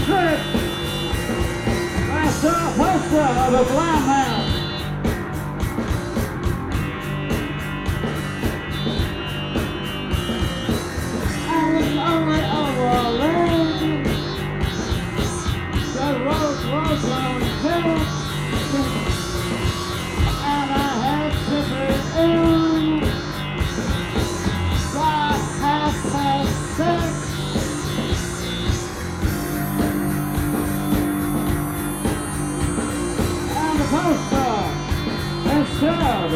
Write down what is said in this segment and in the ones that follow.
street, I saw a poster of a blind man. I was only over a lane. The road was on hill, and I had to be in by 6:30. And the poster had said,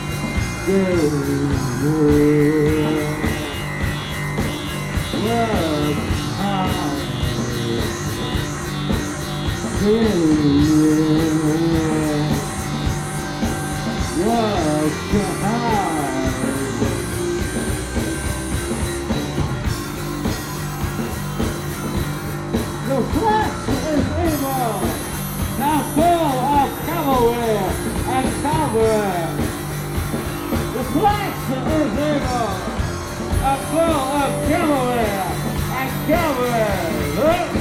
the flesh is evil, now full of cavalry and cavalry. The flesh is evil, now full of cavalry and cavalry.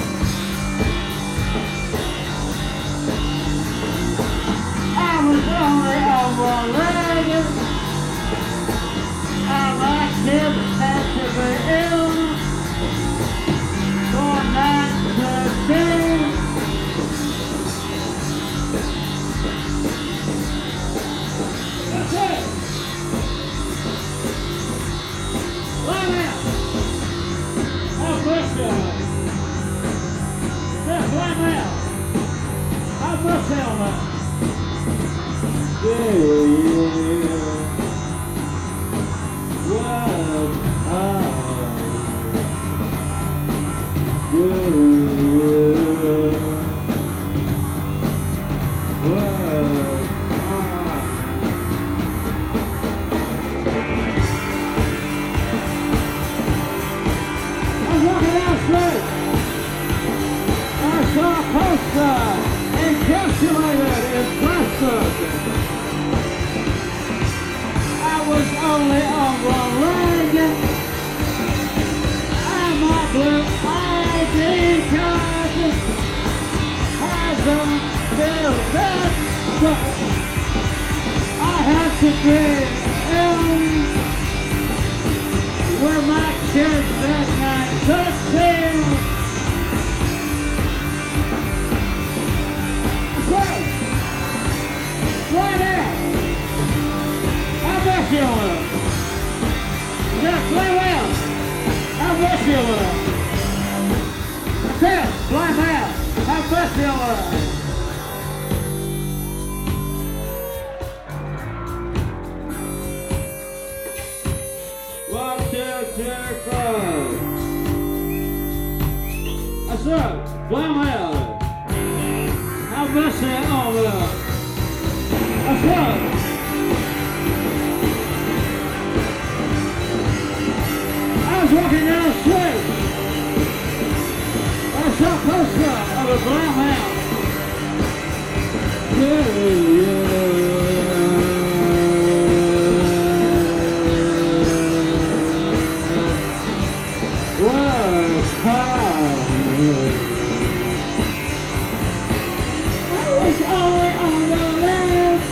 I was only on one leg, and my kids had to be ill for 9:13. That's it. Line out. I'll push you. Just line out. I'll push you. I saw a poster encapsulated in plastic. I was only on one leg, and my blue ID card hasn't been back, but I had to be in with my kids at 9:13. Right out! How much you want it? Yeah, play well! How much you want it? That's it! Play well! How much you want it? One, two, three, four. That's it! Play well! How much you want it? That's right. I was walking down the street. I saw a poster of a brown house. I was only on the left.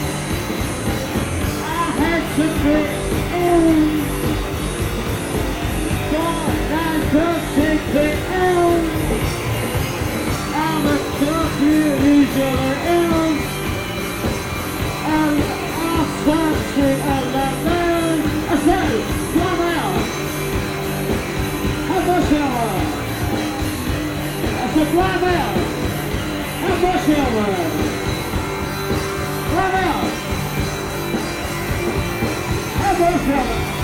I had to be in for 9:13 p.m. And the curfew usually is, and I started at 11. I said, come out. How much you want? I said, come out. How much you want? Come out. How much you want?